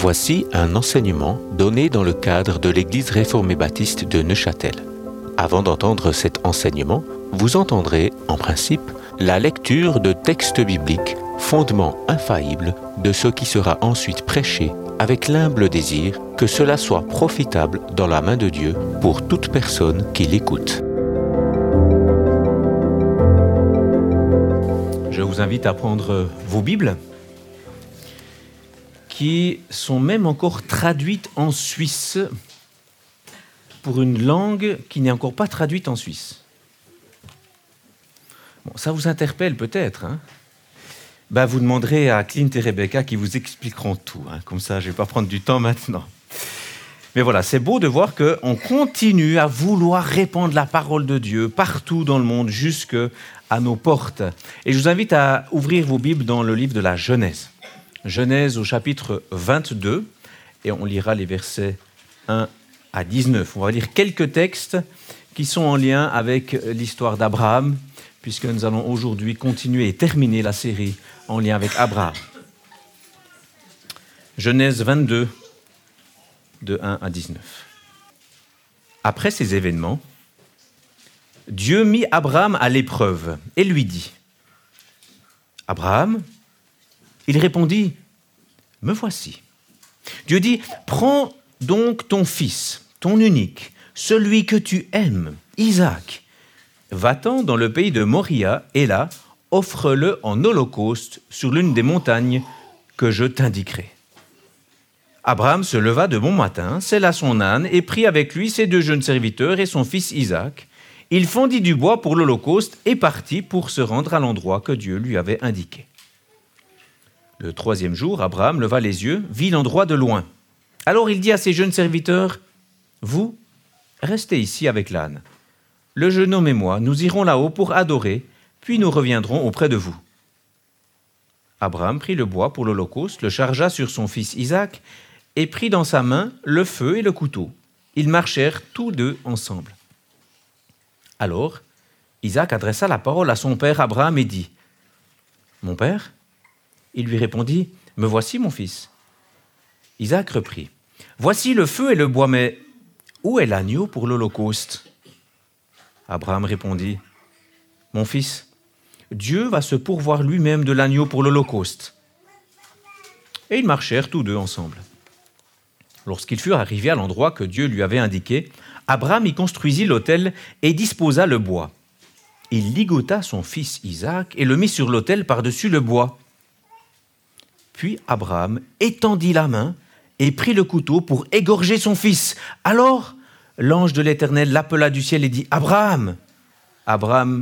Voici un enseignement donné dans le cadre de l'Église réformée baptiste de Neuchâtel. Avant d'entendre cet enseignement, vous entendrez, en principe, la lecture de textes bibliques, fondement infaillible de ce qui sera ensuite prêché, avec l'humble désir que cela soit profitable dans la main de Dieu pour toute personne qui l'écoute. Je vous invite à prendre vos Bibles, qui sont même encore traduites en suisse pour une langue qui n'est encore pas traduite en suisse. Bon, ça vous interpelle peut-être, hein ? Vous demanderez à Clint et Rebecca qui vous expliqueront tout. Comme ça, je ne vais pas prendre du temps maintenant. Mais voilà, c'est beau de voir qu'on continue à vouloir répandre la parole de Dieu partout dans le monde, jusque à nos portes. Et je vous invite à ouvrir vos Bibles dans le livre de la Genèse. Genèse au chapitre 22, et on lira les versets 1 à 19. On va lire quelques textes qui sont en lien avec l'histoire d'Abraham, puisque nous allons aujourd'hui continuer et terminer la série en lien avec Abraham. Genèse 22, de 1 à 19. Après ces événements, Dieu mit Abraham à l'épreuve et lui dit : « Abraham ?» Il répondit : « Me voici. » Dieu dit : « Prends donc ton fils, ton unique, celui que tu aimes, Isaac. Va-t'en dans le pays de Moria, et là, offre-le en holocauste sur l'une des montagnes que je t'indiquerai. » Abraham se leva de bon matin, sella son âne et prit avec lui ses deux jeunes serviteurs et son fils Isaac. Il fendit du bois pour l'holocauste et partit pour se rendre à l'endroit que Dieu lui avait indiqué. Le troisième jour, Abraham leva les yeux, vit l'endroit de loin. Alors il dit à ses jeunes serviteurs : « Vous, restez ici avec l'âne. Le jeune homme et moi, nous irons là-haut pour adorer, puis nous reviendrons auprès de vous. » Abraham prit le bois pour l'holocauste, le chargea sur son fils Isaac et prit dans sa main le feu et le couteau. Ils marchèrent tous deux ensemble. Alors, Isaac adressa la parole à son père Abraham et dit : « Mon père ?» Il lui répondit : « Me voici, mon fils. » Isaac reprit : « Voici le feu et le bois, mais où est l'agneau pour l'holocauste ?» Abraham répondit : « Mon fils, Dieu va se pourvoir lui-même de l'agneau pour l'holocauste. » Et ils marchèrent tous deux ensemble. Lorsqu'ils furent arrivés à l'endroit que Dieu lui avait indiqué, Abraham y construisit l'autel et disposa le bois. Il ligota son fils Isaac et le mit sur l'autel par-dessus le bois. Puis Abraham étendit la main et prit le couteau pour égorger son fils. Alors l'ange de l'Éternel l'appela du ciel et dit : « Abraham !» Abraham,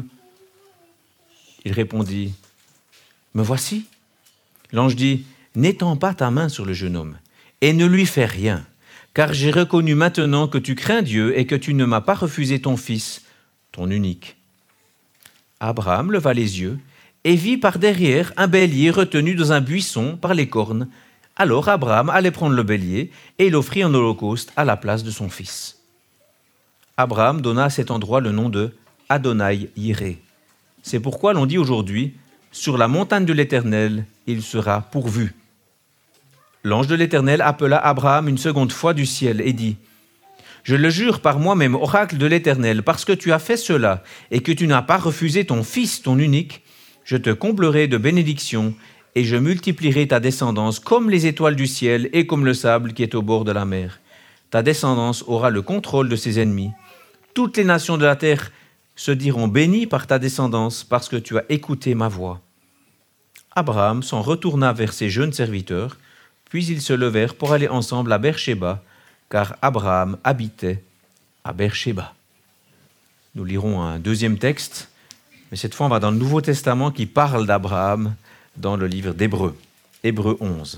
il répondit : « Me voici. » L'ange dit : « N'étends pas ta main sur le jeune homme et ne lui fais rien, car j'ai reconnu maintenant que tu crains Dieu et que tu ne m'as pas refusé ton fils, ton unique. » Abraham leva les yeux et vit par derrière un bélier retenu dans un buisson par les cornes. Alors Abraham allait prendre le bélier et l'offrit en holocauste à la place de son fils. Abraham donna à cet endroit le nom de Adonai-Yireh. C'est pourquoi l'on dit aujourd'hui : sur la montagne de l'Éternel, il sera pourvu. L'ange de l'Éternel appela Abraham une seconde fois du ciel et dit : « Je le jure par moi-même, oracle de l'Éternel, parce que tu as fait cela et que tu n'as pas refusé ton fils, ton unique, je te comblerai de bénédictions et je multiplierai ta descendance comme les étoiles du ciel et comme le sable qui est au bord de la mer. Ta descendance aura le contrôle de ses ennemis. Toutes les nations de la terre se diront bénies par ta descendance parce que tu as écouté ma voix. » Abraham s'en retourna vers ses jeunes serviteurs, puis ils se levèrent pour aller ensemble à Beersheba, car Abraham habitait à Beersheba. Nous lirons un deuxième texte, mais cette fois on va dans le Nouveau Testament qui parle d'Abraham dans le livre d'Hébreux, Hébreux 11.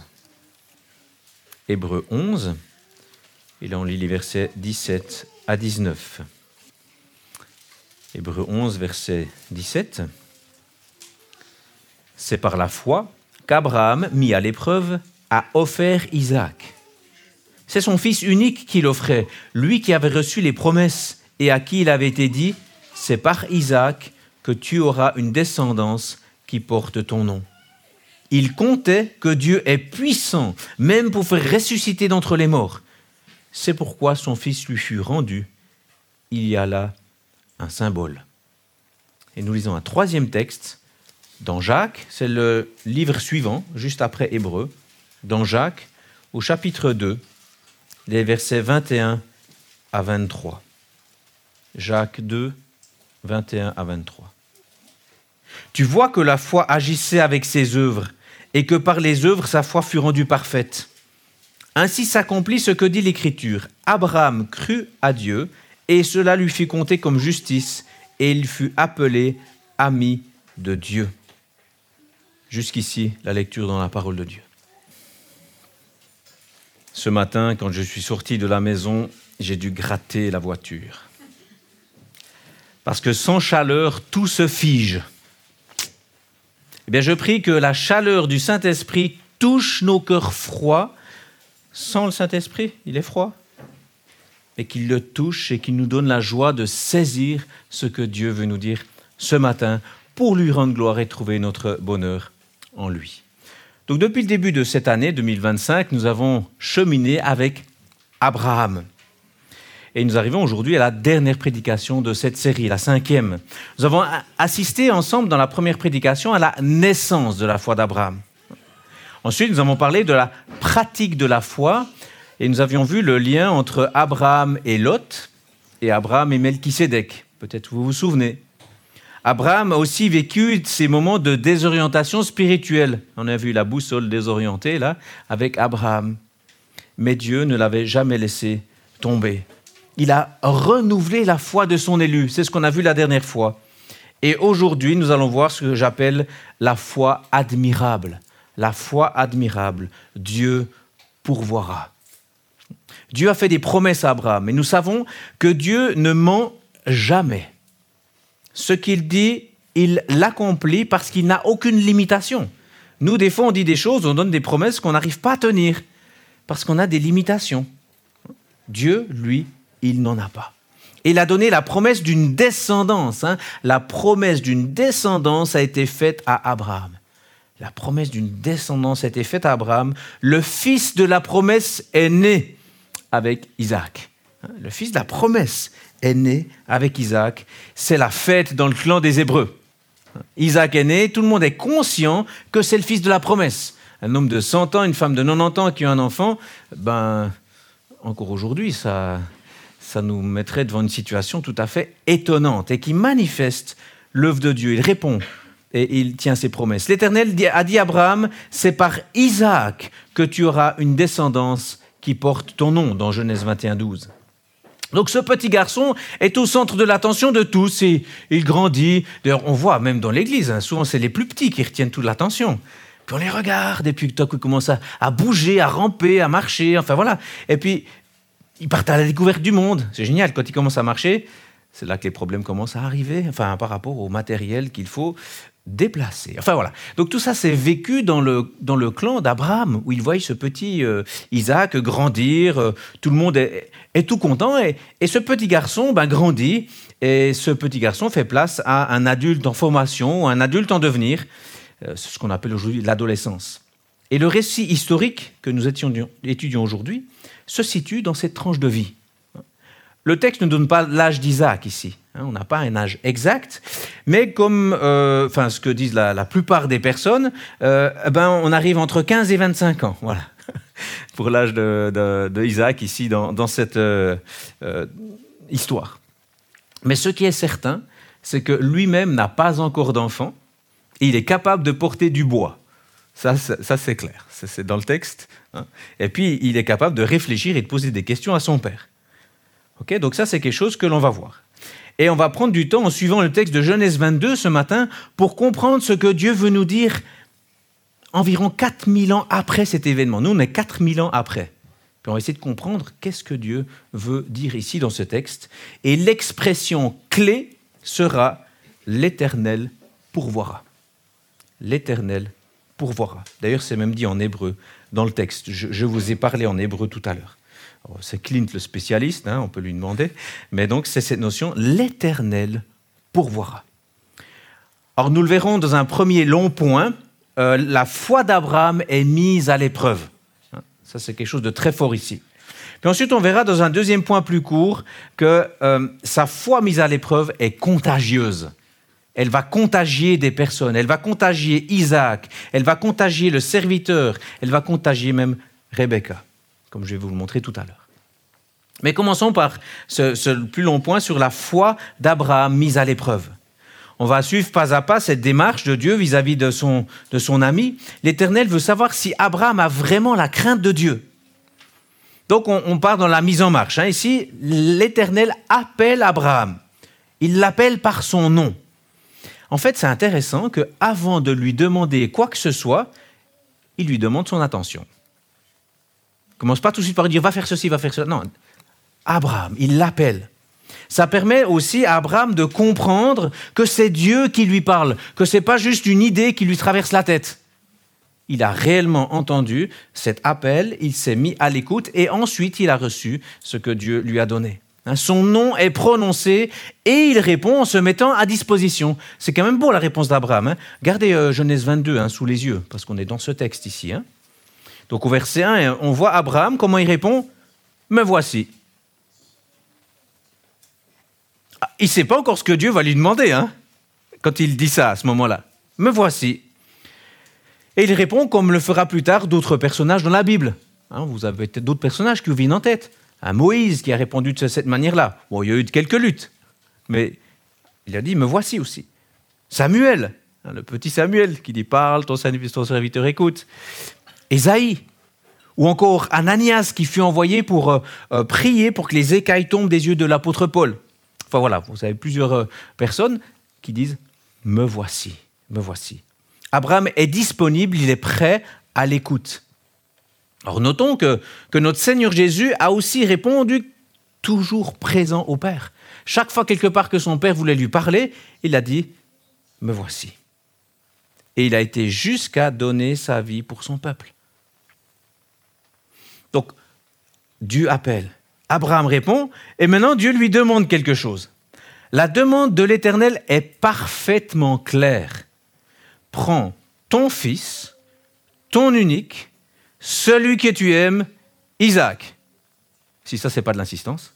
Hébreux 11, et là on lit les versets 17 à 19. Hébreux 11, verset 17. « C'est par la foi qu'Abraham, mis à l'épreuve, a offert Isaac. C'est son fils unique qu'il offrait, lui qui avait reçu les promesses et à qui il avait été dit : « C'est par Isaac que tu auras une descendance qui porte ton nom. » Il comptait que Dieu est puissant, même pour faire ressusciter d'entre les morts. C'est pourquoi son fils lui fut rendu. Il y a là un symbole. Et nous lisons un troisième texte dans Jacques, c'est le livre suivant, juste après Hébreux, dans Jacques, au chapitre 2, les versets 21 à 23. Jacques 2, 21 à 23. Tu vois que la foi agissait avec ses œuvres, et que par les œuvres sa foi fut rendue parfaite. Ainsi s'accomplit ce que dit l'Écriture. Abraham crut à Dieu, et cela lui fut compté comme justice, et il fut appelé ami de Dieu. Jusqu'ici, la lecture dans la parole de Dieu. Ce matin, quand je suis sorti de la maison, j'ai dû gratter la voiture. Parce que sans chaleur, tout se fige. Eh bien, je prie que la chaleur du Saint-Esprit touche nos cœurs froids. Sans le Saint-Esprit, il est froid. Et qu'il le touche et qu'il nous donne la joie de saisir ce que Dieu veut nous dire ce matin pour lui rendre gloire et trouver notre bonheur en lui. Donc, depuis le début de cette année 2025, nous avons cheminé avec Abraham. Et nous arrivons aujourd'hui à la dernière prédication de cette série, la 5e. Nous avons assisté ensemble dans la première prédication à la naissance de la foi d'Abraham. Ensuite, nous avons parlé de la pratique de la foi et nous avions vu le lien entre Abraham et Lot et Abraham et Melchisédek. Peut-être vous vous souvenez. Abraham a aussi vécu ces moments de désorientation spirituelle. On a vu la boussole désorientée là avec Abraham. Mais Dieu ne l'avait jamais laissé tomber. Il a renouvelé la foi de son élu. C'est ce qu'on a vu la dernière fois. Et aujourd'hui, nous allons voir ce que j'appelle la foi admirable. La foi admirable. Dieu pourvoira. Dieu a fait des promesses à Abraham. Et nous savons que Dieu ne ment jamais. Ce qu'il dit, il l'accomplit parce qu'il n'a aucune limitation. Nous, des fois, on dit des choses, on donne des promesses qu'on n'arrive pas à tenir parce qu'on a des limitations. Dieu, lui, il n'en a pas. Il a donné la promesse d'une descendance. La promesse d'une descendance a été faite à Abraham. La promesse d'une descendance a été faite à Abraham. Le fils de la promesse est né avec Isaac. Le fils de la promesse est né avec Isaac. C'est la fête dans le clan des Hébreux. Isaac est né, tout le monde est conscient que c'est le fils de la promesse. Un homme de 100 ans, une femme de 90 ans qui a un enfant, encore aujourd'hui, ça nous mettrait devant une situation tout à fait étonnante et qui manifeste l'œuvre de Dieu. Il répond et il tient ses promesses. L'Éternel a dit à Abraham, c'est par Isaac que tu auras une descendance qui porte ton nom, dans Genèse 21, 12. Donc ce petit garçon est au centre de l'attention de tous et il grandit. D'ailleurs, on voit même dans l'église, souvent c'est les plus petits qui retiennent toute l'attention. Puis on les regarde et puis tout à coup ils commencent à bouger, à ramper, à marcher, enfin voilà. Et puis ils partent à la découverte du monde. C'est génial, quand ils commencent à marcher, c'est là que les problèmes commencent à arriver, par rapport au matériel qu'il faut déplacer. Enfin voilà. Donc tout ça, c'est vécu dans le clan d'Abraham, où il voit ce petit Isaac grandir, tout le monde est tout content, et ce petit garçon grandit, et ce petit garçon fait place à un adulte en formation, un adulte en devenir, c'est ce qu'on appelle aujourd'hui l'adolescence. Et le récit historique que nous étudions aujourd'hui se situe dans cette tranche de vie. Le texte ne donne pas l'âge d'Isaac ici. On n'a pas un âge exact, mais comme ce que disent la plupart des personnes, on arrive entre 15 et 25 ans, voilà, pour l'âge de Isaac ici dans cette histoire. Mais ce qui est certain, c'est que lui-même n'a pas encore d'enfant et il est capable de porter du bois. Ça c'est clair, c'est dans le texte. Et puis, il est capable de réfléchir et de poser des questions à son père. Okay, donc ça, c'est quelque chose que l'on va voir. Et on va prendre du temps en suivant le texte de Genèse 22 ce matin pour comprendre ce que Dieu veut nous dire environ 4000 ans après cet événement. Nous, on est 4000 ans après. Puis on va essayer de comprendre qu'est-ce que Dieu veut dire ici dans ce texte. Et l'expression clé sera « l'Éternel pourvoira ». L'Éternel pourvoira. D'ailleurs, c'est même dit en hébreu dans le texte. Je vous ai parlé en hébreu tout à l'heure. C'est Clint le spécialiste, on peut lui demander. Mais donc, c'est cette notion, l'Éternel pourvoira. Alors, nous le verrons dans un premier long point. la foi d'Abraham est mise à l'épreuve. Ça, c'est quelque chose de très fort ici. Puis ensuite, on verra dans un deuxième point plus court que sa foi mise à l'épreuve est contagieuse. Elle va contagier des personnes, elle va contagier Isaac, elle va contagier le serviteur, elle va contagier même Rebecca, comme je vais vous le montrer tout à l'heure. Mais commençons par ce plus long point sur la foi d'Abraham mise à l'épreuve. On va suivre pas à pas cette démarche de Dieu vis-à-vis de son ami. L'Éternel veut savoir si Abraham a vraiment la crainte de Dieu. Donc on part dans la mise en marche. Ici, l'Éternel appelle Abraham. Il l'appelle par son nom. En fait, c'est intéressant qu'avant de lui demander quoi que ce soit, il lui demande son attention. Il ne commence pas tout de suite par dire « va faire ceci, va faire cela ». Non, Abraham, il l'appelle. Ça permet aussi à Abraham de comprendre que c'est Dieu qui lui parle, que ce n'est pas juste une idée qui lui traverse la tête. Il a réellement entendu cet appel, il s'est mis à l'écoute et ensuite il a reçu ce que Dieu lui a donné. Son nom est prononcé et il répond en se mettant à disposition. C'est quand même beau la réponse d'Abraham. Gardez Genèse 22 sous les yeux, parce qu'on est dans ce texte ici. Donc au verset 1, on voit Abraham, comment il répond ? « Me voici ». Il ne sait pas encore ce que Dieu va lui demander quand il dit ça à ce moment-là. « Me voici ». Et il répond comme le fera plus tard d'autres personnages dans la Bible. Vous avez peut-être d'autres personnages qui vous viennent en tête. Moïse qui a répondu de cette manière-là. Bon, il y a eu quelques luttes, mais il a dit « me voici » aussi. Samuel, le petit Samuel qui dit « parle, ton serviteur écoute ». Ésaïe, ou encore Ananias qui fut envoyé pour prier pour que les écailles tombent des yeux de l'apôtre Paul. Enfin voilà, vous avez plusieurs personnes qui disent « me voici, me voici ». Abraham est disponible, il est prêt à l'écoute. Alors notons que notre Seigneur Jésus a aussi répondu toujours présent au Père. Chaque fois quelque part que son Père voulait lui parler, il a dit « me voici ». Et il a été jusqu'à donner sa vie pour son peuple. Donc Dieu appelle, Abraham répond et maintenant Dieu lui demande quelque chose. La demande de l'Éternel est parfaitement claire. Prends ton fils, ton unique, celui que tu aimes, Isaac. Si ça, ce n'est pas de l'insistance.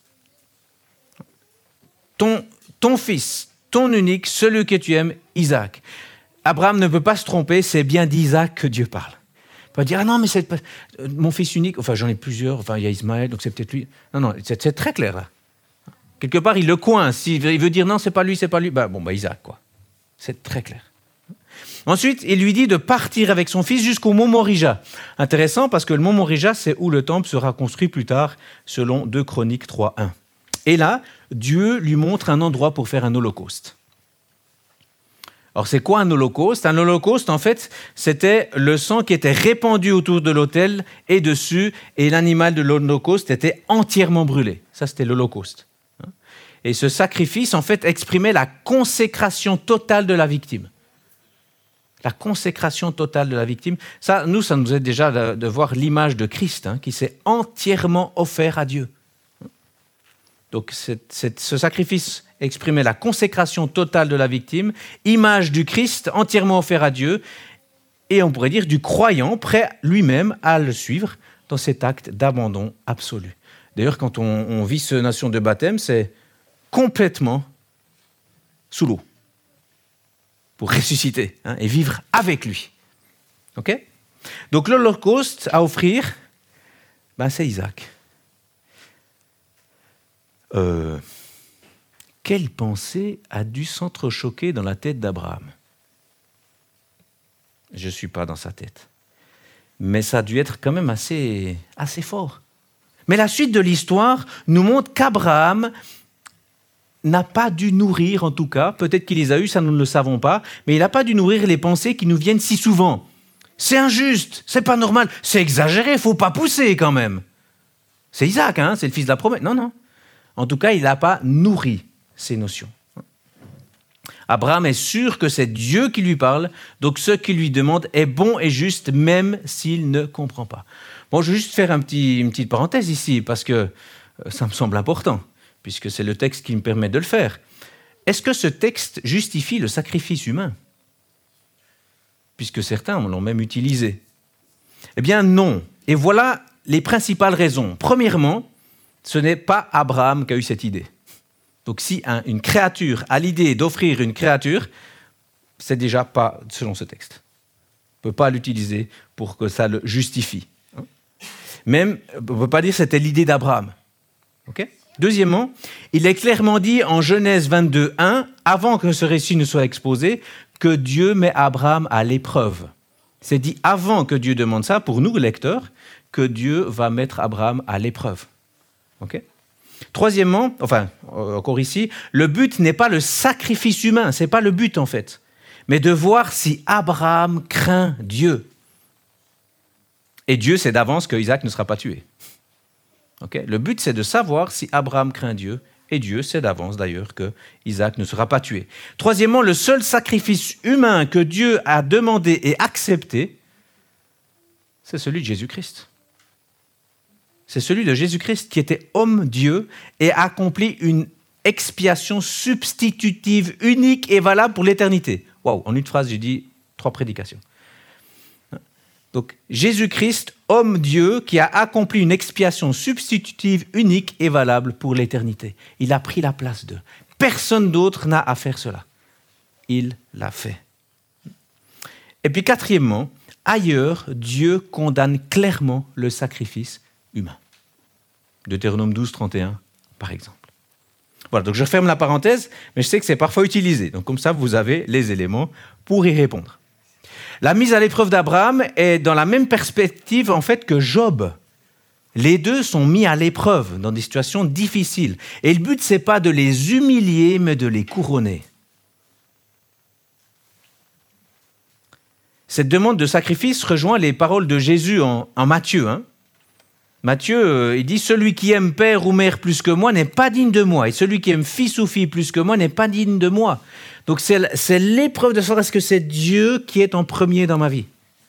Ton fils, ton unique, celui que tu aimes, Isaac. Abraham ne peut pas se tromper, c'est bien d'Isaac que Dieu parle. Il peut dire, ah non, mais c'est pas mon fils unique, enfin j'en ai plusieurs, enfin il y a Ismaël, donc c'est peut-être lui. Non, c'est très clair là. Quelque part, il le coince. Il veut dire, non, c'est pas lui, Isaac, quoi. C'est très clair. Ensuite, il lui dit de partir avec son fils jusqu'au mont Morija. Intéressant parce que le mont Morija, c'est où le temple sera construit plus tard, selon 2 Chroniques 3:1. Et là, Dieu lui montre un endroit pour faire un holocauste. Alors, c'est quoi un holocauste ? Un holocauste, en fait, c'était le sang qui était répandu autour de l'autel et dessus, et l'animal de l'holocauste était entièrement brûlé. Ça, c'était l'holocauste. Et ce sacrifice, en fait, exprimait la consécration totale de la victime. La consécration totale de la victime. Ça nous aide déjà de voir l'image de Christ qui s'est entièrement offert à Dieu. Donc ce sacrifice exprimait la consécration totale de la victime, image du Christ entièrement offert à Dieu, et on pourrait dire du croyant prêt lui-même à le suivre dans cet acte d'abandon absolu. D'ailleurs, quand on vit cette notion de baptême, c'est complètement sous l'eau, pour ressusciter et vivre avec lui. Okay ? Donc l'holocauste à offrir, c'est Isaac. Quelle pensée a dû s'entrechoquer dans la tête d'Abraham ? Je ne suis pas dans sa tête. Mais ça a dû être quand même assez fort. Mais la suite de l'histoire nous montre qu'Abraham n'a pas dû nourrir, en tout cas, peut-être qu'il les a eus, ça nous ne le savons pas, mais il n'a pas dû nourrir les pensées qui nous viennent si souvent. C'est injuste, c'est pas normal, c'est exagéré, il ne faut pas pousser quand même. C'est Isaac, c'est le fils de la promesse. Non. En tout cas, il n'a pas nourri ces notions. Abraham est sûr que c'est Dieu qui lui parle, donc ce qu'il lui demande est bon et juste, même s'il ne comprend pas. Bon, je vais juste faire une petite parenthèse ici, parce que ça me semble important, puisque c'est le texte qui me permet de le faire. Est-ce que ce texte justifie le sacrifice humain ? puisque certains l'ont même utilisé. Eh bien non. Et voilà les principales raisons. Premièrement, ce n'est pas Abraham qui a eu cette idée. Donc si une créature a l'idée d'offrir une créature, c'est déjà pas selon ce texte. On ne peut pas l'utiliser pour que ça le justifie. Même, on ne peut pas dire que c'était l'idée d'Abraham. Okay? Deuxièmement, il est clairement dit en Genèse 22:1, avant que ce récit ne soit exposé, que Dieu met Abraham à l'épreuve. C'est dit avant que Dieu demande ça, pour nous, lecteurs, que Dieu va mettre Abraham à l'épreuve. Okay? Troisièmement, encore ici, le but n'est pas le sacrifice humain, ce n'est pas le but en fait, mais de voir si Abraham craint Dieu. Et Dieu sait d'avance que Isaac ne sera pas tué. Okay? Le but, c'est de savoir si Abraham craint Dieu, et Dieu sait d'avance d'ailleurs que Isaac ne sera pas tué. Troisièmement, le seul sacrifice humain que Dieu a demandé et accepté, c'est celui de Jésus-Christ. C'est celui de Jésus-Christ qui était homme-Dieu et a accompli une expiation substitutive unique et valable pour l'éternité. Waouh, en une phrase, j'ai dit 3 prédications. Donc, Jésus-Christ, homme-Dieu, qui a accompli une expiation substitutive unique et valable pour l'éternité. Il a pris la place d'eux. Personne d'autre n'a à faire cela. Il l'a fait. Et puis, quatrièmement, ailleurs, Dieu condamne clairement le sacrifice humain. Deutéronome 12:31, par exemple. Voilà, donc je ferme la parenthèse, mais je sais que c'est parfois utilisé. Donc, comme ça, vous avez les éléments pour y répondre. La mise à l'épreuve d'Abraham est dans la même perspective en fait que Job. Les deux sont mis à l'épreuve dans des situations difficiles. Et le but, ce n'est pas de les humilier, mais de les couronner. Cette demande de sacrifice rejoint les paroles de Jésus en Matthieu. Matthieu, il dit « Celui qui aime père ou mère plus que moi n'est pas digne de moi, et celui qui aime fils ou fille plus que moi n'est pas digne de moi. » Donc c'est l'épreuve de savoir est-ce que c'est Dieu qui est en premier dans ma vie.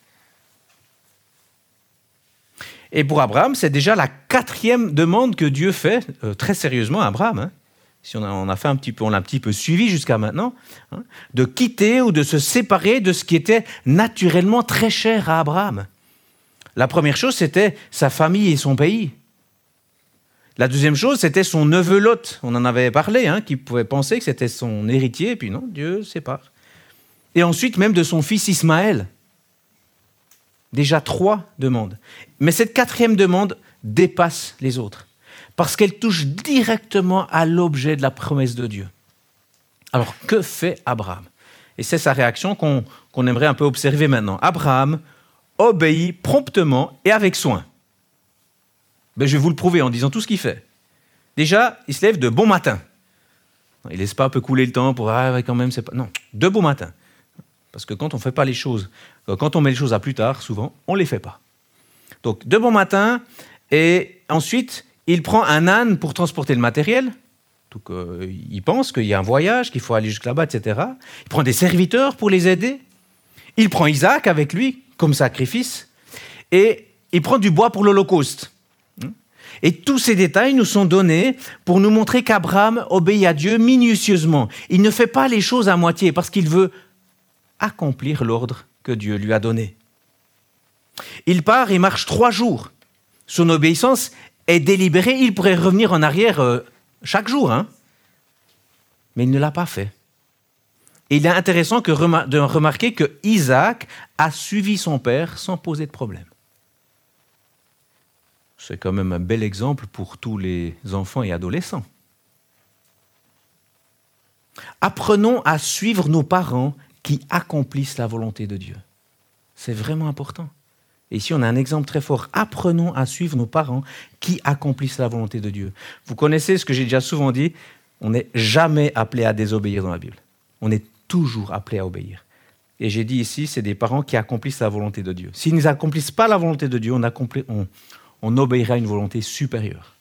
Et pour Abraham, c'est déjà la 4e demande que Dieu fait très sérieusement à Abraham. Si on l'a un petit peu suivi jusqu'à maintenant, de quitter ou de se séparer de ce qui était naturellement très cher à Abraham. La première chose, c'était sa famille et son pays. La deuxième chose, c'était son neveu Lot. On en avait parlé, qui pouvait penser que c'était son héritier, et puis non, Dieu sépare. Et ensuite, même de son fils Ismaël. Déjà 3 demandes. Mais cette 4e demande dépasse les autres, parce qu'elle touche directement à l'objet de la promesse de Dieu. Alors, que fait Abraham? Et c'est sa réaction qu'on aimerait un peu observer maintenant. Abraham obéit promptement et avec soin. Je vais vous le prouver en disant tout ce qu'il fait. Déjà, il se lève de bon matin. Il ne laisse pas un peu couler le temps pour « Ah, quand même, c'est pas... » Non, de bon matin. Parce que quand on fait pas les choses, quand on met les choses à plus tard, souvent, on ne les fait pas. Donc, de bon matin, et ensuite, il prend un âne pour transporter le matériel. Donc, il pense qu'il y a un voyage, qu'il faut aller jusque là-bas, etc. Il prend des serviteurs pour les aider. Il prend Isaac avec lui, comme sacrifice. Et il prend du bois pour l'Holocauste. Et tous ces détails nous sont donnés pour nous montrer qu'Abraham obéit à Dieu minutieusement. Il ne fait pas les choses à moitié parce qu'il veut accomplir l'ordre que Dieu lui a donné. Il part et marche 3 jours. Son obéissance est délibérée. Il pourrait revenir en arrière chaque jour, mais il ne l'a pas fait. Et il est intéressant de remarquer que Isaac a suivi son père sans poser de problème. C'est quand même un bel exemple pour tous les enfants et adolescents. Apprenons à suivre nos parents qui accomplissent la volonté de Dieu. C'est vraiment important. Et ici, on a un exemple très fort. Apprenons à suivre nos parents qui accomplissent la volonté de Dieu. Vous connaissez ce que j'ai déjà souvent dit, on n'est jamais appelé à désobéir dans la Bible. On est toujours appelé à obéir. Et j'ai dit ici, c'est des parents qui accomplissent la volonté de Dieu. S'ils n'accomplissent pas la volonté de Dieu, on obéira à une volonté supérieure.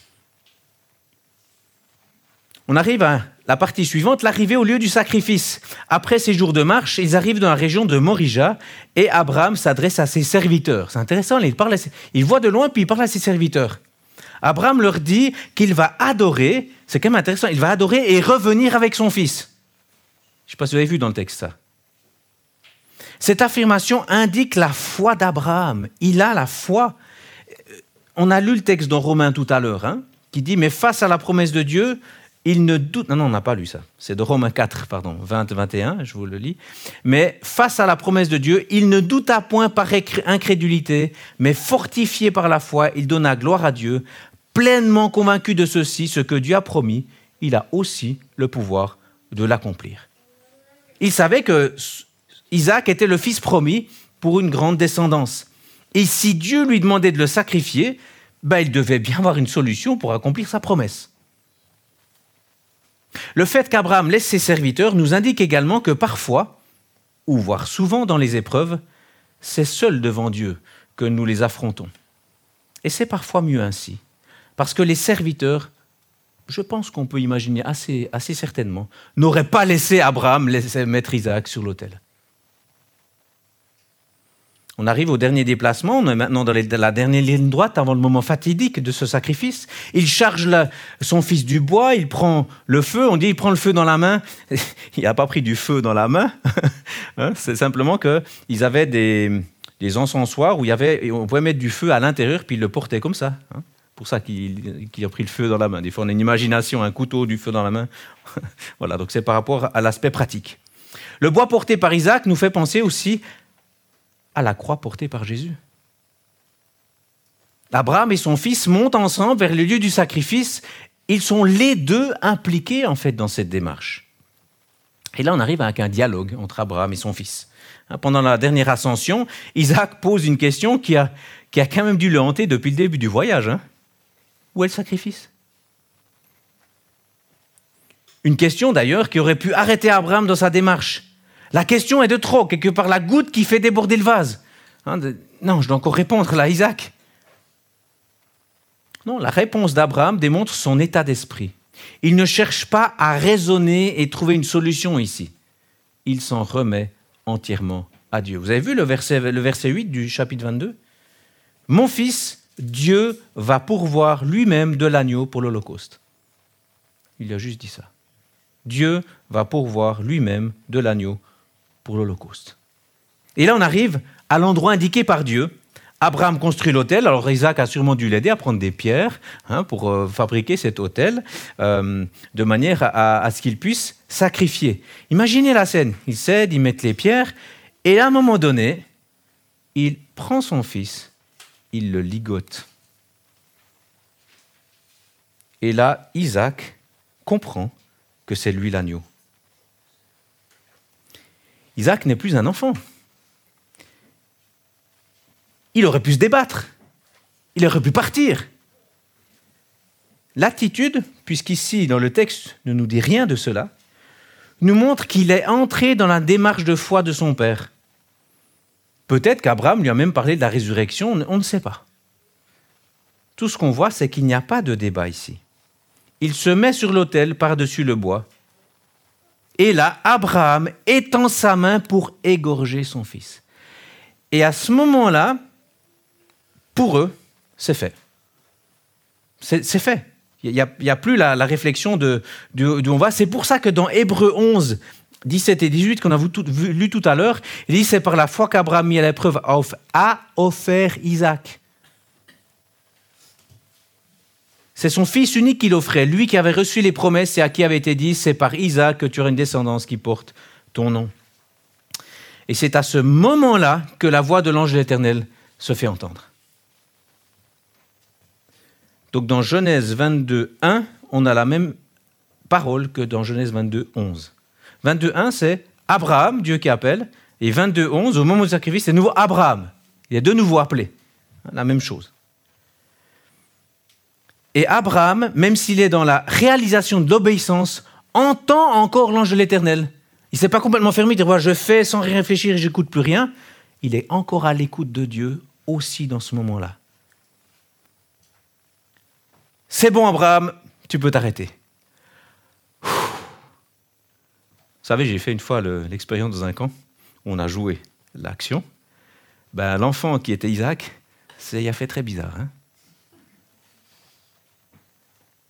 On arrive à la partie suivante, l'arrivée au lieu du sacrifice. Après ces jours de marche, ils arrivent dans la région de Morija et Abraham s'adresse à ses serviteurs. C'est intéressant, il voit de loin puis il parle à ses serviteurs. Abraham leur dit qu'il va adorer, c'est quand même intéressant, il va adorer et revenir avec son fils. Je ne sais pas si vous avez vu dans le texte ça. Cette affirmation indique la foi d'Abraham. Il a la foi. On a lu le texte dans Romains tout à l'heure, qui dit « Mais face à la promesse de Dieu, il ne doute... » Non, on n'a pas lu ça. C'est de Romains 4, 20-21, je vous le lis. « Mais face à la promesse de Dieu, il ne douta point par incrédulité, mais fortifié par la foi, il donna gloire à Dieu, pleinement convaincu de ceci, ce que Dieu a promis, il a aussi le pouvoir de l'accomplir. » Il savait que Isaac était le fils promis pour une grande descendance. Et si Dieu lui demandait de le sacrifier, il devait bien avoir une solution pour accomplir sa promesse. Le fait qu'Abraham laisse ses serviteurs nous indique également que parfois, ou voire souvent dans les épreuves, c'est seul devant Dieu que nous les affrontons. Et c'est parfois mieux ainsi, parce que les serviteurs, je pense qu'on peut imaginer assez certainement, n'auraient pas laissé Abraham mettre Isaac sur l'autel. On arrive au dernier déplacement, on est maintenant dans la dernière ligne droite avant le moment fatidique de ce sacrifice. Il charge son fils du bois, il prend le feu, on dit il prend le feu dans la main. Il n'a pas pris du feu dans la main, c'est simplement qu'ils avaient des encensoirs où on pouvait mettre du feu à l'intérieur puis il le portait comme ça. Pour ça qu'il a pris le feu dans la main. Des fois on a une imagination, un couteau, du feu dans la main. Voilà, donc c'est par rapport à l'aspect pratique. Le bois porté par Isaac nous fait penser aussi à la croix portée par Jésus. Abraham et son fils montent ensemble vers le lieu du sacrifice. Ils sont les deux impliqués en fait dans cette démarche. Et là, on arrive avec un dialogue entre Abraham et son fils. Pendant la dernière ascension, Isaac pose une question qui a quand même dû le hanter depuis le début du voyage. Où est le sacrifice ? Une question d'ailleurs qui aurait pu arrêter Abraham dans sa démarche. La question est de trop, quelque part la goutte qui fait déborder le vase. Non, je dois encore répondre là, Isaac. Non, la réponse d'Abraham démontre son état d'esprit. Il ne cherche pas à raisonner et trouver une solution ici. Il s'en remet entièrement à Dieu. Vous avez vu le verset 8 du chapitre 22 ? « Mon fils, Dieu va pourvoir lui-même de l'agneau pour l'Holocauste. » Il a juste dit ça. Dieu va pourvoir lui-même de l'agneau pour l'Holocauste. Et là, on arrive à l'endroit indiqué par Dieu. Abraham construit l'autel. Alors Isaac a sûrement dû l'aider à prendre des pierres pour fabriquer cet autel de manière à ce qu'il puisse sacrifier. Imaginez la scène. Il cède, il met les pierres et à un moment donné, il prend son fils, il le ligote. Et là, Isaac comprend que c'est lui l'agneau. Isaac n'est plus un enfant. Il aurait pu se débattre. Il aurait pu partir. L'attitude, puisqu'ici, dans le texte, ne nous dit rien de cela, nous montre qu'il est entré dans la démarche de foi de son père. Peut-être qu'Abraham lui a même parlé de la résurrection, on ne sait pas. Tout ce qu'on voit, c'est qu'il n'y a pas de débat ici. Il se met sur l'autel par-dessus le bois. Et là, Abraham étend sa main pour égorger son fils. Et à ce moment-là, pour eux, c'est fait. C'est fait. Il n'y a plus la réflexion d'où on va. C'est pour ça que dans Hébreux 11, 17 et 18, qu'on a lu tout à l'heure, il dit « C'est par la foi qu'Abraham mis à l'épreuve a offert Isaac ». C'est son fils unique qu'il offrait, lui qui avait reçu les promesses et à qui avait été dit « C'est par Isaac que tu auras une descendance qui porte ton nom ». Et c'est à ce moment-là que la voix de l'ange de l'Éternel se fait entendre. Donc dans Genèse 22, 1, on a la même parole que dans Genèse 22, 11. 22, 1, c'est Abraham, Dieu qui appelle, et 22, 11, au moment du sacrifice, c'est de nouveau Abraham. Il est de nouveau appelé. La même chose. Et Abraham, même s'il est dans la réalisation de l'obéissance, entend encore l'ange de l'Éternel. Il ne s'est pas complètement fermé, il dit « Je fais sans rien réfléchir et je n'écoute plus rien ». Il est encore à l'écoute de Dieu aussi dans ce moment-là. C'est bon Abraham, tu peux t'arrêter. Vous savez, j'ai fait une fois l'expérience dans un camp où on a joué l'action. L'enfant qui était Isaac, il a fait très bizarre.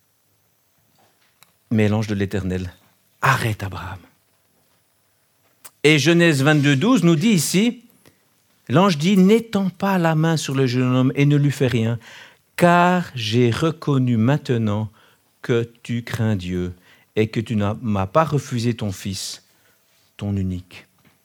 Mais l'ange de l'Éternel arrête Abraham. Et Genèse 22, 12 nous dit ici, l'ange dit « N'étends pas la main sur le jeune homme et ne lui fais rien, car j'ai reconnu maintenant que tu crains Dieu et que tu ne m'as pas refusé ton fils, ton unique. »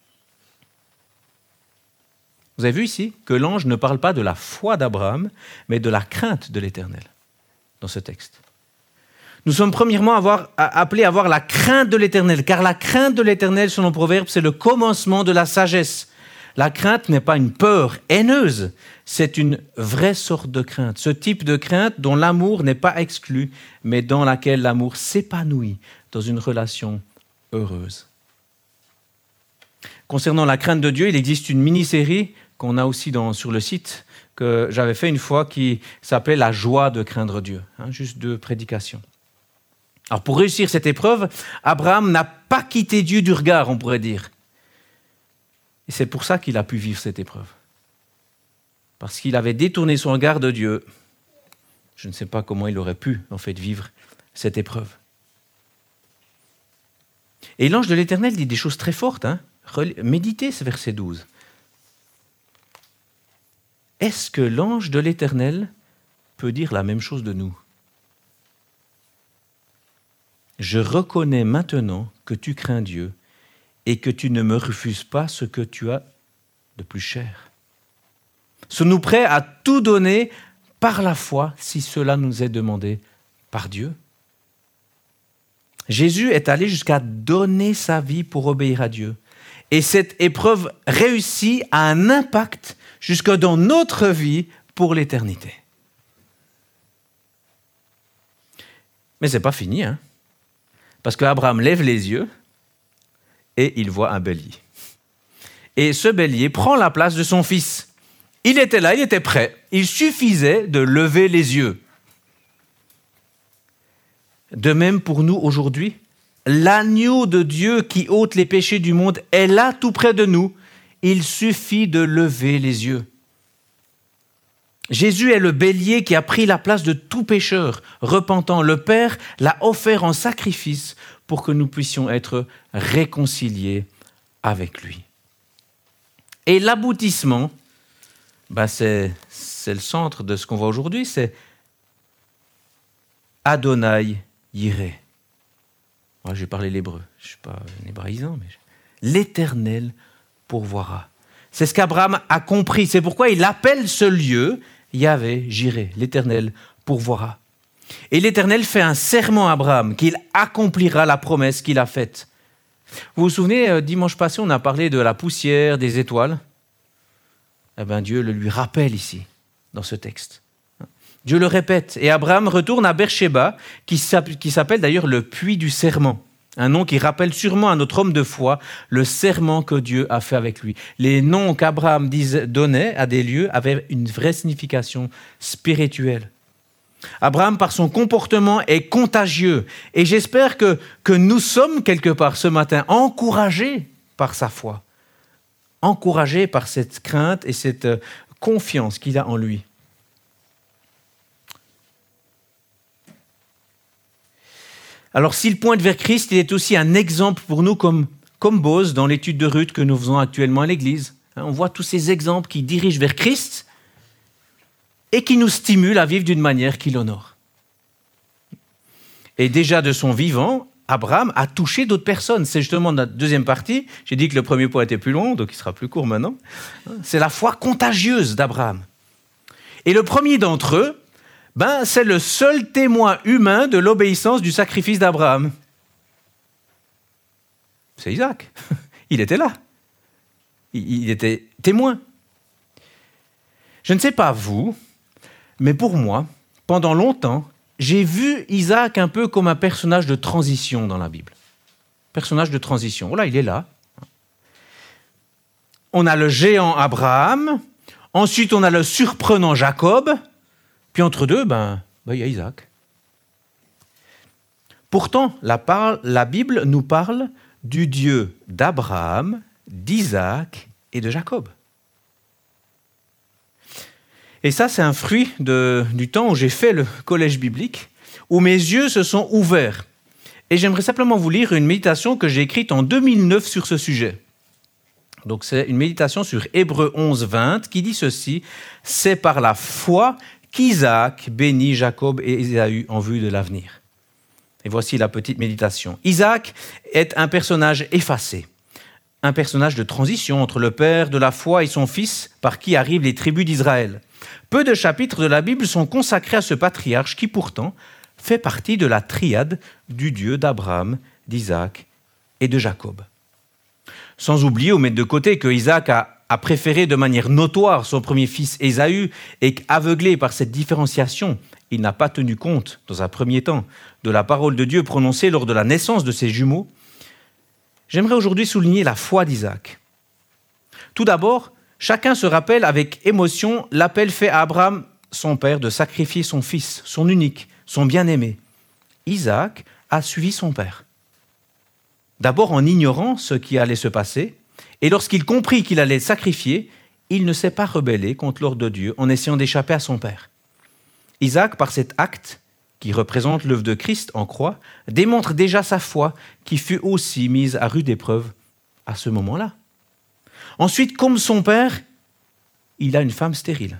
Vous avez vu ici que l'ange ne parle pas de la foi d'Abraham, mais de la crainte de l'Éternel dans ce texte. Nous sommes premièrement appelés à avoir la crainte de l'Éternel, car la crainte de l'Éternel, selon Proverbe, c'est le commencement de la sagesse. La crainte n'est pas une peur haineuse, c'est une vraie sorte de crainte. Ce type de crainte dont l'amour n'est pas exclu, mais dans laquelle l'amour s'épanouit dans une relation heureuse. Concernant la crainte de Dieu, il existe une mini-série qu'on a aussi sur le site, que j'avais fait une fois, qui s'appelait « La joie de craindre Dieu », juste 2 prédications. Alors pour réussir cette épreuve, Abraham n'a pas quitté Dieu du regard, on pourrait dire. Et c'est pour ça qu'il a pu vivre cette épreuve. Parce qu'il avait détourné son regard de Dieu. Je ne sais pas comment il aurait pu, en fait, vivre cette épreuve. Et l'ange de l'Éternel dit des choses très fortes. Méditez ce verset 12. Est-ce que l'ange de l'Éternel peut dire la même chose de nous ? Je reconnais maintenant que tu crains Dieu et que tu ne me refuses pas ce que tu as de plus cher. Sommes-nous prêts à tout donner par la foi si cela nous est demandé par Dieu ? Jésus est allé jusqu'à donner sa vie pour obéir à Dieu. Et cette épreuve réussie a un impact jusque dans notre vie pour l'éternité. Mais ce n'est pas fini, parce qu'Abraham lève les yeux et il voit un bélier. Et ce bélier prend la place de son fils. Il était là, il était prêt. Il suffisait de lever les yeux. De même pour nous aujourd'hui, l'agneau de Dieu qui ôte les péchés du monde est là tout près de nous. Il suffit de lever les yeux. Jésus est le bélier qui a pris la place de tout pécheur repentant. Le Père l'a offert en sacrifice pour que nous puissions être réconciliés avec lui. Et l'aboutissement, c'est le centre de ce qu'on voit aujourd'hui, c'est Adonai Yireh. Moi, j'ai parlé l'hébreu, je ne suis pas un hébraïsant, mais l'Éternel pourvoira. C'est ce qu'Abraham a compris. C'est pourquoi il appelle ce lieu Yahvé, Jireh, l'Éternel pourvoira. Et l'Éternel fait un serment à Abraham qu'il accomplira la promesse qu'il a faite. Vous vous souvenez, dimanche passé, on a parlé de la poussière, des étoiles. Dieu le lui rappelle ici, dans ce texte. Dieu le répète. Et Abraham retourne à Beersheba, qui s'appelle d'ailleurs le puits du serment. Un nom qui rappelle sûrement à notre homme de foi le serment que Dieu a fait avec lui. Les noms qu'Abraham donnait à des lieux avaient une vraie signification spirituelle. Abraham, par son comportement, est contagieux. Et j'espère que nous sommes quelque part ce matin encouragés par sa foi, encouragés par cette crainte et cette confiance qu'il a en lui. Alors, s'il pointe vers Christ, il est aussi un exemple pour nous comme Boz dans l'étude de Ruth que nous faisons actuellement à l'Église. On voit tous ces exemples qui dirigent vers Christ et qui nous stimulent à vivre d'une manière qui l'honore. Et déjà de son vivant, Abraham a touché d'autres personnes. C'est justement notre deuxième partie. J'ai dit que le premier point était plus long, donc il sera plus court maintenant. C'est la foi contagieuse d'Abraham. Et le premier d'entre eux, c'est le seul témoin humain de l'obéissance du sacrifice d'Abraham. C'est Isaac. Il était là. Il était témoin. Je ne sais pas vous, mais pour moi, pendant longtemps, j'ai vu Isaac un peu comme un personnage de transition dans la Bible. Personnage de transition. Voilà, il est là. On a le géant Abraham, ensuite on a le surprenant Jacob, puis entre deux, il y a Isaac. Pourtant, la Bible nous parle du Dieu d'Abraham, d'Isaac et de Jacob. Et ça, c'est un fruit du temps où j'ai fait le collège biblique, où mes yeux se sont ouverts. Et j'aimerais simplement vous lire une méditation que j'ai écrite en 2009 sur ce sujet. Donc c'est une méditation sur Hébreux 11, 20 qui dit ceci: « C'est par la foi qu'Isaac bénit Jacob et Ésaü en vue de l'avenir. » Et voici la petite méditation. Isaac est un personnage effacé, un personnage de transition entre le père de la foi et son fils par qui arrivent les tribus d'Israël. Peu de chapitres de la Bible sont consacrés à ce patriarche qui pourtant fait partie de la triade du Dieu d'Abraham, d'Isaac et de Jacob. Sans oublier ou mettre de côté que Isaac a préféré de manière notoire son premier fils Ésaü et qu'aveuglé par cette différenciation, il n'a pas tenu compte, dans un premier temps, de la parole de Dieu prononcée lors de la naissance de ses jumeaux. J'aimerais aujourd'hui souligner la foi d'Isaac. Tout d'abord, chacun se rappelle avec émotion l'appel fait à Abraham, son père, de sacrifier son fils, son unique, son bien-aimé. Isaac a suivi son père. D'abord en ignorant ce qui allait se passer, et lorsqu'il comprit qu'il allait le sacrifier, il ne s'est pas rebellé contre l'ordre de Dieu en essayant d'échapper à son père. Isaac, par cet acte, qui représente l'œuvre de Christ en croix, démontre déjà sa foi qui fut aussi mise à rude épreuve à ce moment-là. Ensuite, comme son père, il a une femme stérile.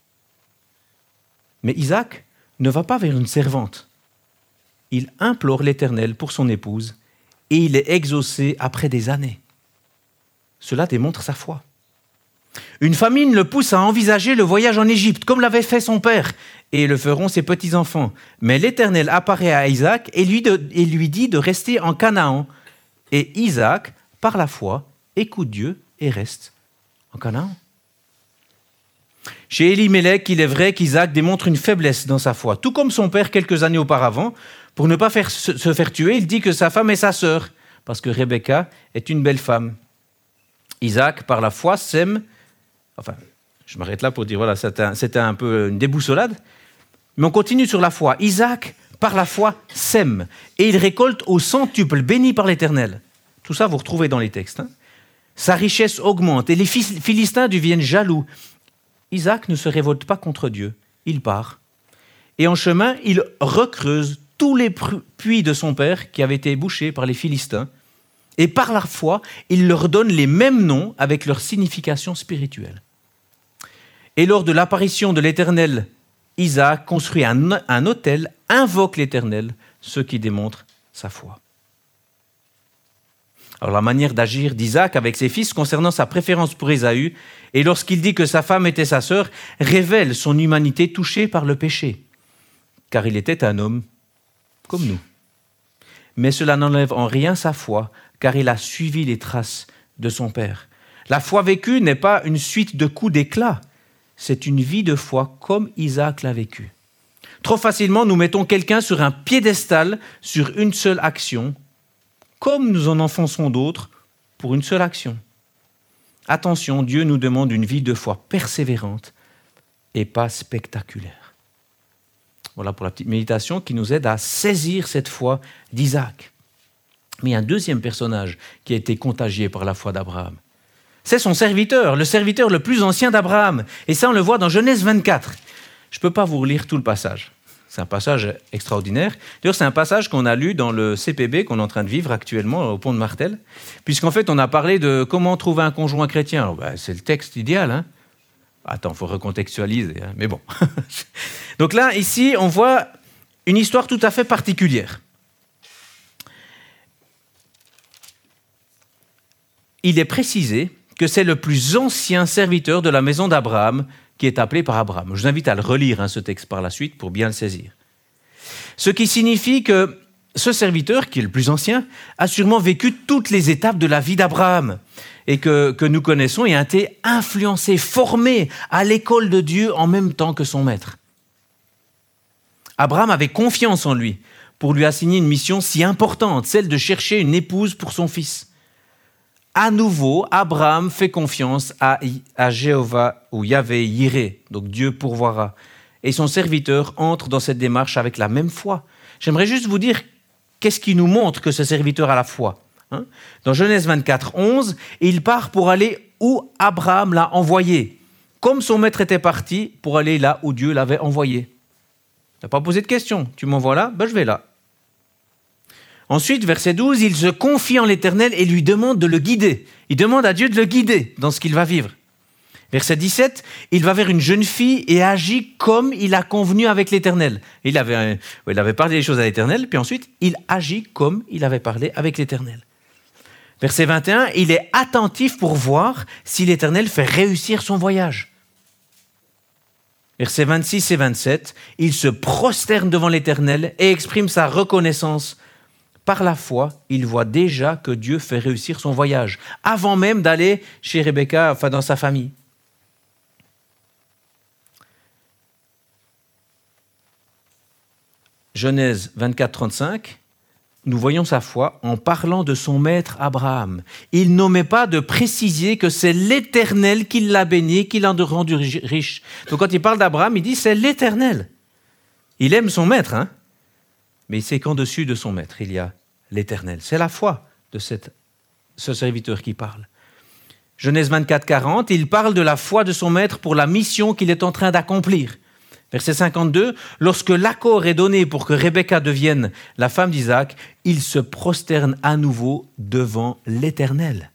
Mais Isaac ne va pas vers une servante. Il implore l'Éternel pour son épouse et il est exaucé après des années. Cela démontre sa foi. Une famine le pousse à envisager le voyage en Égypte, comme l'avait fait son père, et le feront ses petits-enfants. Mais l'Éternel apparaît à Isaac et lui dit de rester en Canaan. Et Isaac, par la foi, écoute Dieu et reste en Canaan. Chez Élimélec, il est vrai qu'Isaac démontre une faiblesse dans sa foi. Tout comme son père quelques années auparavant, pour ne pas se faire tuer, il dit que sa femme est sa sœur, parce que Rebecca est une belle femme. Isaac, par la foi, sème. Enfin, je m'arrête là pour dire, voilà, c'était un peu une déboussolade. Mais on continue sur la foi. Isaac, par la foi, sème. Et il récolte au centuple, béni par l'Éternel. Tout ça, vous retrouvez dans les textes. Sa richesse augmente et les Philistins deviennent jaloux. Isaac ne se révolte pas contre Dieu. Il part. Et en chemin, il recreuse tous les puits de son père qui avaient été bouchés par les Philistins. Et par la foi, il leur donne les mêmes noms avec leur signification spirituelle. Et lors de l'apparition de l'Éternel, Isaac construit un autel, invoque l'Éternel, ce qui démontre sa foi. Alors la manière d'agir d'Isaac avec ses fils concernant sa préférence pour Ésaü, et lorsqu'il dit que sa femme était sa sœur, révèle son humanité touchée par le péché, car il était un homme comme nous. Mais cela n'enlève en rien sa foi, car il a suivi les traces de son père. La foi vécue n'est pas une suite de coups d'éclat, c'est une vie de foi comme Isaac l'a vécue. Trop facilement, nous mettons quelqu'un sur un piédestal, sur une seule action, comme nous en enfonçons d'autres pour une seule action. Attention, Dieu nous demande une vie de foi persévérante et pas spectaculaire. Voilà pour la petite méditation qui nous aide à saisir cette foi d'Isaac. Mais il y a un deuxième personnage qui a été contagié par la foi d'Abraham. C'est son serviteur, le serviteur le plus ancien d'Abraham. Et ça, on le voit dans Genèse 24. Je ne peux pas vous relire tout le passage. C'est un passage extraordinaire. D'ailleurs, c'est un passage qu'on a lu dans le CPB qu'on est en train de vivre actuellement au pont de Martel, puisqu'en fait, on a parlé de comment trouver un conjoint chrétien. Alors, c'est le texte idéal. Attends, il faut recontextualiser. Mais bon. Donc là, ici, on voit une histoire tout à fait particulière. Il est précisé que c'est le plus ancien serviteur de la maison d'Abraham qui est appelé par Abraham. Je vous invite à le relire, ce texte par la suite, pour bien le saisir. Ce qui signifie que ce serviteur, qui est le plus ancien, a sûrement vécu toutes les étapes de la vie d'Abraham et que nous connaissons et a été influencé, formé à l'école de Dieu en même temps que son maître. Abraham avait confiance en lui pour lui assigner une mission si importante, celle de chercher une épouse pour son fils. À nouveau, Abraham fait confiance à Jéhovah ou Yahvé Yireh, donc Dieu pourvoira. Et son serviteur entre dans cette démarche avec la même foi. J'aimerais juste vous dire qu'est-ce qui nous montre que ce serviteur a la foi. Dans Genèse 24, 11, il part pour aller où Abraham l'a envoyé, comme son maître était parti pour aller là où Dieu l'avait envoyé. Il n'a pas posé de question. Tu m'envoies là, je vais là. Ensuite, verset 12, il se confie en l'Éternel et lui demande de le guider. Il demande à Dieu de le guider dans ce qu'il va vivre. Verset 17, il va vers une jeune fille et agit comme il a convenu avec l'Éternel. Il avait parlé des choses à l'Éternel, puis ensuite, il agit comme il avait parlé avec l'Éternel. Verset 21, il est attentif pour voir si l'Éternel fait réussir son voyage. Versets 26 et 27, il se prosterne devant l'Éternel et exprime sa reconnaissance. Par la foi, il voit déjà que Dieu fait réussir son voyage, avant même d'aller chez Rebecca, dans sa famille. Genèse 24, 35, nous voyons sa foi en parlant de son maître Abraham. Il n'omet pas de préciser que c'est l'Éternel qui l'a béni, qui l'a rendu riche. Donc quand il parle d'Abraham, il dit c'est l'Éternel. Il aime son maître, mais il sait qu'en dessus de son maître, il y a l'Éternel. C'est la foi de ce serviteur qui parle. Genèse 24, 40, il parle de la foi de son maître pour la mission qu'il est en train d'accomplir. Verset 52, lorsque l'accord est donné pour que Rebecca devienne la femme d'Isaac, il se prosterne à nouveau devant l'Éternel.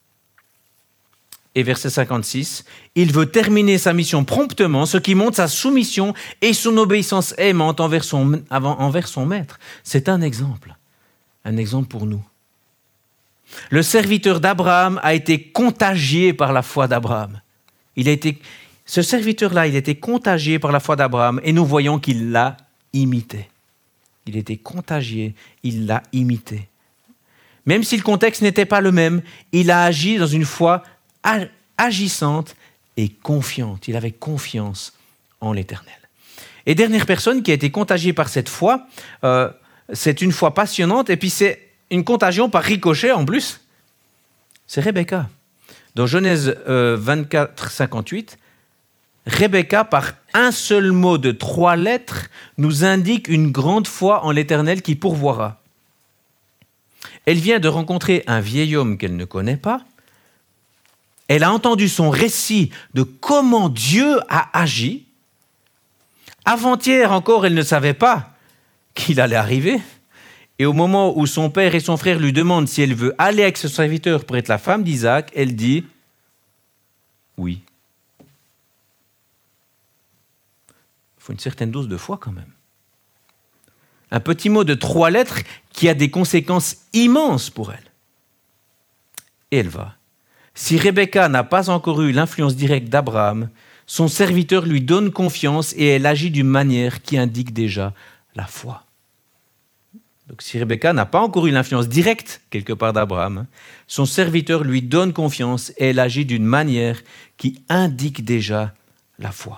Et verset 56, il veut terminer sa mission promptement, ce qui montre sa soumission et son obéissance aimante envers son maître. C'est un exemple pour nous. Le serviteur d'Abraham a été contagié par la foi d'Abraham. Ce serviteur-là, il était contagié par la foi d'Abraham et nous voyons qu'il l'a imité. Il était contagié, il l'a imité. Même si le contexte n'était pas le même, il a agi dans une foi agissante et confiante. Il avait confiance en l'Éternel. Et dernière personne qui a été contagiée par cette foi, c'est une foi passionnante et puis c'est une contagion par ricochet en plus. C'est Rebecca. Dans Genèse 24, 58, Rebecca, par un seul mot de 3 lettres, nous indique une grande foi en l'Éternel qui pourvoira. Elle vient de rencontrer un vieil homme qu'elle ne connaît pas. Elle a entendu son récit de comment Dieu a agi. Avant-hier encore, elle ne savait pas qu'il allait arriver. Et au moment où son père et son frère lui demandent si elle veut aller avec ce serviteur pour être la femme d'Isaac, elle dit « oui ». Il faut une certaine dose de foi quand même. Un petit mot de 3 lettres qui a des conséquences immenses pour elle. Et elle va. Si Rebecca n'a pas encore eu l'influence directe d'Abraham, son serviteur lui donne confiance et elle agit d'une manière qui indique déjà la foi. Donc si Rebecca n'a pas encore eu l'influence directe quelque part d'Abraham, son serviteur lui donne confiance et elle agit d'une manière qui indique déjà la foi.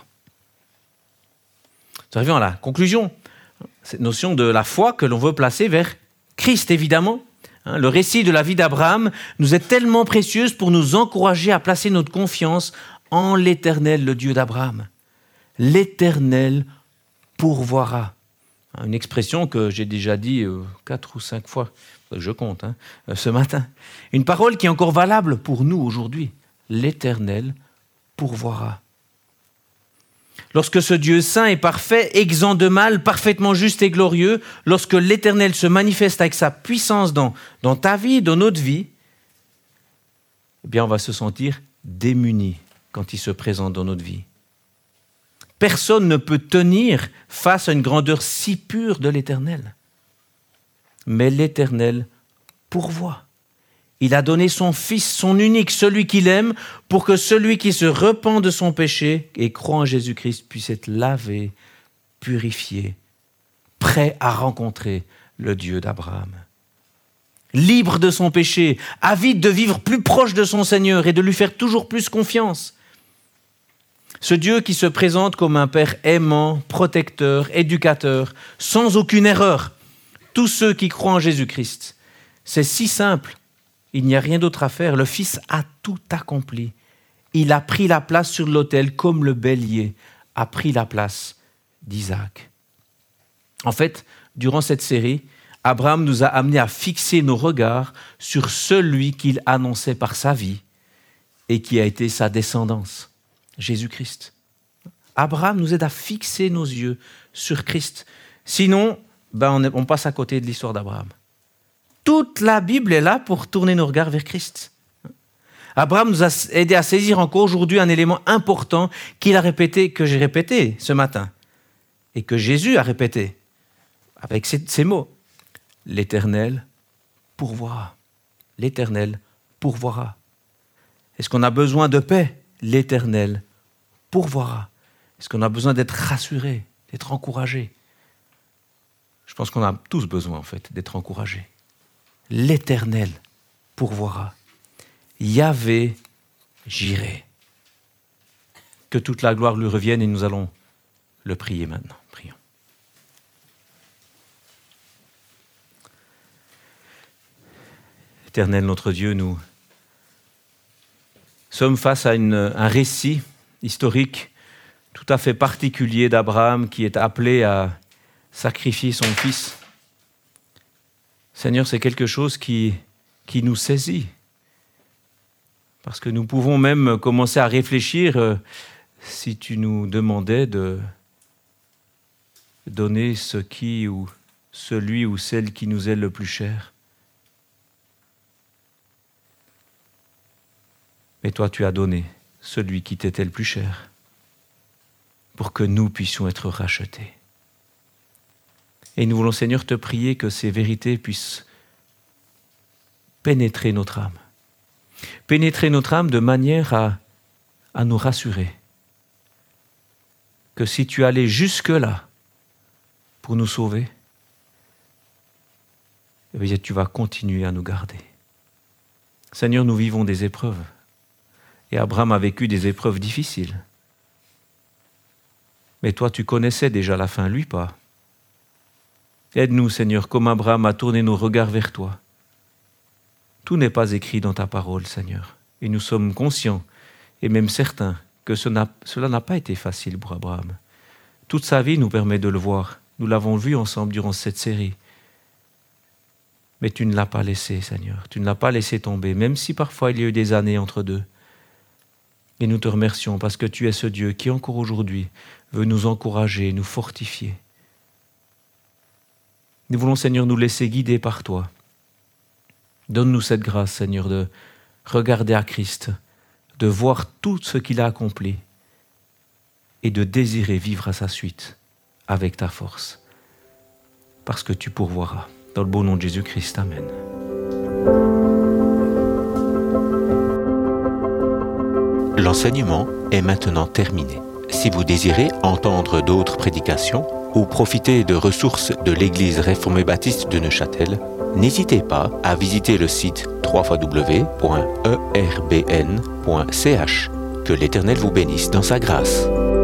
Nous arrivons à la conclusion, cette notion de la foi que l'on veut placer vers Christ, évidemment. Le récit de la vie d'Abraham nous est tellement précieux pour nous encourager à placer notre confiance en l'Éternel, le Dieu d'Abraham. L'Éternel pourvoira. Une expression que j'ai déjà dit 4 ou 5 fois, je compte, ce matin. Une parole qui est encore valable pour nous aujourd'hui. L'Éternel pourvoira. Lorsque ce Dieu saint et parfait, exempt de mal, parfaitement juste et glorieux, lorsque l'Éternel se manifeste avec sa puissance dans ta vie, dans notre vie, eh bien on va se sentir démuni quand il se présente dans notre vie. Personne ne peut tenir face à une grandeur si pure de l'Éternel. Mais l'Éternel pourvoit. Il a donné son Fils, son unique, celui qu'il aime, pour que celui qui se repent de son péché et croit en Jésus-Christ puisse être lavé, purifié, prêt à rencontrer le Dieu d'Abraham. Libre de son péché, avide de vivre plus proche de son Seigneur et de lui faire toujours plus confiance. Ce Dieu qui se présente comme un Père aimant, protecteur, éducateur, sans aucune erreur. Tous ceux qui croient en Jésus-Christ. C'est si simple. Il n'y a rien d'autre à faire. Le Fils a tout accompli. Il a pris la place sur l'autel comme le bélier a pris la place d'Isaac. En fait, durant cette série, Abraham nous a amenés à fixer nos regards sur celui qu'il annonçait par sa vie et qui a été sa descendance, Jésus-Christ. Abraham nous aide à fixer nos yeux sur Christ. Sinon, on passe à côté de l'histoire d'Abraham. Toute la Bible est là pour tourner nos regards vers Christ. Abraham nous a aidé à saisir encore aujourd'hui un élément important qu'il a répété, que j'ai répété ce matin, et que Jésus a répété avec ces mots. L'Éternel pourvoira. L'Éternel pourvoira. Est-ce qu'on a besoin de paix? L'Éternel pourvoira. Est-ce qu'on a besoin d'être rassuré, d'être encouragé? Je pense qu'on a tous besoin, en fait, d'être encouragés. L'Éternel pourvoira. Yahvé Jireh. Que toute la gloire lui revienne et nous allons le prier maintenant. Prions. Éternel notre Dieu, nous sommes face à un récit historique tout à fait particulier d'Abraham qui est appelé à sacrifier son fils. Seigneur, c'est quelque chose qui nous saisit. Parce que nous pouvons même commencer à réfléchir si tu nous demandais de donner celui ou celle qui nous est le plus cher. Mais toi, tu as donné celui qui t'était le plus cher pour que nous puissions être rachetés. Et nous voulons, Seigneur, te prier que ces vérités puissent pénétrer notre âme. Pénétrer notre âme de manière à nous rassurer que si tu allais jusque-là pour nous sauver, eh bien, tu vas continuer à nous garder. Seigneur, nous vivons des épreuves. Et Abraham a vécu des épreuves difficiles. Mais toi, tu connaissais déjà la fin, lui pas. Aide-nous, Seigneur, comme Abraham a tourné nos regards vers toi. Tout n'est pas écrit dans ta parole, Seigneur. Et nous sommes conscients, et même certains, que cela n'a pas été facile pour Abraham. Toute sa vie nous permet de le voir. Nous l'avons vu ensemble durant cette série. Mais tu ne l'as pas laissé, Seigneur. Tu ne l'as pas laissé tomber, même si parfois il y a eu des années entre deux. Et nous te remercions parce que tu es ce Dieu qui, encore aujourd'hui, veut nous encourager, nous fortifier. Nous voulons, Seigneur, nous laisser guider par toi. Donne-nous cette grâce, Seigneur, de regarder à Christ, de voir tout ce qu'il a accompli et de désirer vivre à sa suite avec ta force. Parce que tu pourvoiras. Dans le beau nom de Jésus-Christ. Amen. L'enseignement est maintenant terminé. Si vous désirez entendre d'autres prédications ou profiter de ressources de l'Église réformée baptiste de Neuchâtel, n'hésitez pas à visiter le site www.erbn.ch. Que l'Éternel vous bénisse dans sa grâce.